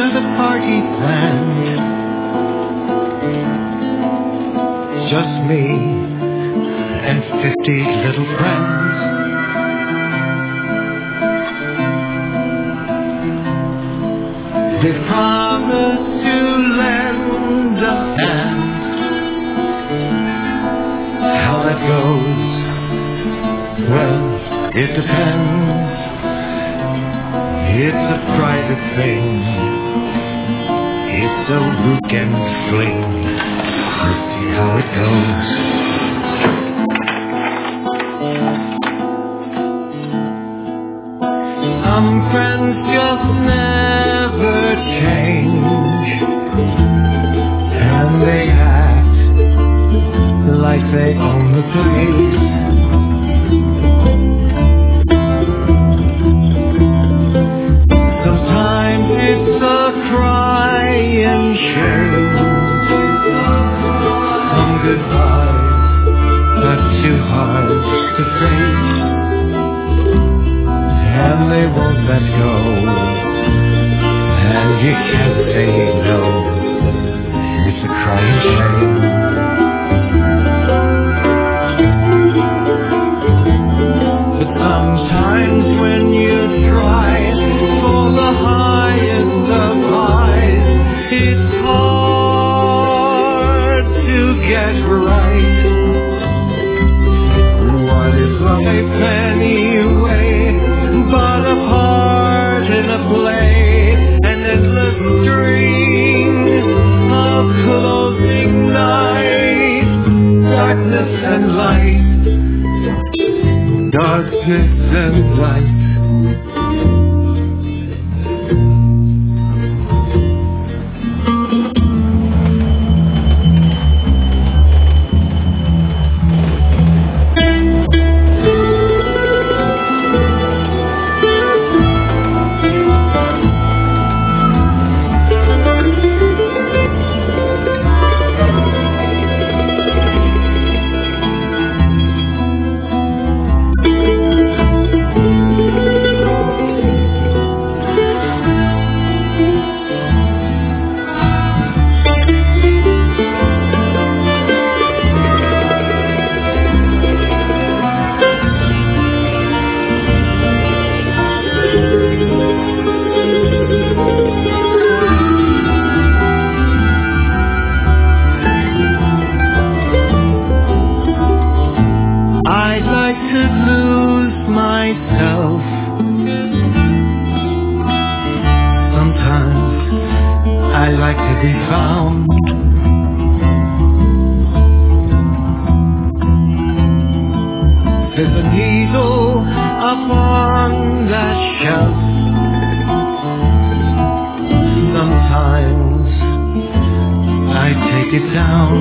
the party planned. Just me and 50 little friends. They promised to lend a hand. How that goes, well, it depends. It's a private thing. It's a weekend fling. Let's see how it goes. Some friends just never change, and they act like they own the place. Sometimes it's a crying shame. Some goodbyes are too hard to face, and they won't let go, and you can't say no. It's a crying shame. But sometimes when you try for the highest of highs, it's hard to get right. What is life anyway but a part in a play, an endless string of closing nights, darkness and light, darkness and light. I'd like to lose myself. Sometimes I like to be found. There's a needle upon that shelf. Sometimes I take it down.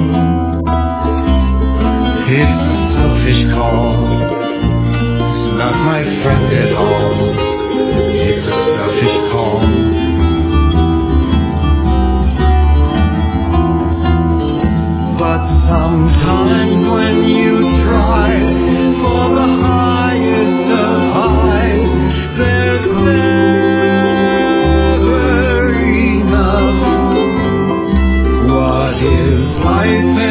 It's a selfish call. It's not my friend at all. It's a selfish call. But sometimes when you try for the highest of highs, there's never enough. What is life